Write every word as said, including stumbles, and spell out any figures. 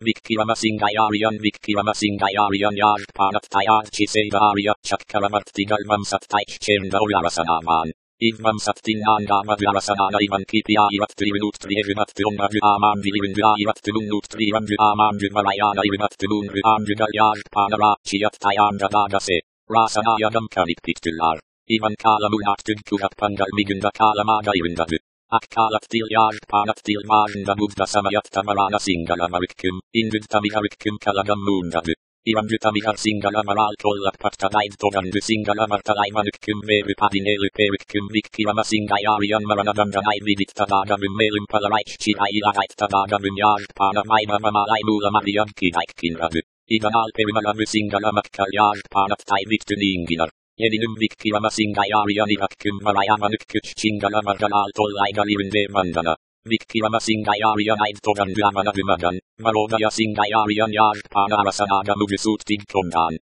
Vikkivamasingayarian Vikkivamasingayarian Yaj Panat Tayad Chisevaria Chakaramartigal Vamsat Taich Chenda Olarasanaman. Ivvam Sattinan Damadlarasana Ivan Kipia Ivat Trivinut Trivimat Tumadu Aman Vilivin Ivat Tulunut Trivandu Aman Vimalayana Ivat Tulun Viamdugal Yaj Panara Chiat Tayanda Dadase. Rasana Yadam Kanit Pictular. Ivan Kalamunat Tudkurat Pandal Migunda Kalamada Irindadu. Akkalat til Yaj Panat til Majanda Buddha Samayat Tamarana Singala Marikum. Indud Tamiharikum Kaladam Mundadu. Ivan Dutamihar Singala Maral Kollat Pattadaid Togandu Singala Martalaimanukum Veru Padinelu Perikum Vikivama Singayarian Maranadamdanai Vidit Tadadavum Melum Palaraich Chihailagait Tadadavum Yaj Pana Maima Mamalai Mula Mariam Kidaik Kinradu. Ivan Alperimalavu Singala Makkal Yaj Panat Tai Victuninginar. Yeninum Vikivama Singayarian Ivakum Marayamanuk Kuch Chingala Mardanal Tolaigalivin Devandana. Vikivama Singayarian Aid Togandu Amanadumadan. Marodaya Singayarian Yaj Pana Arasanaga Mugusut Tig Tondan.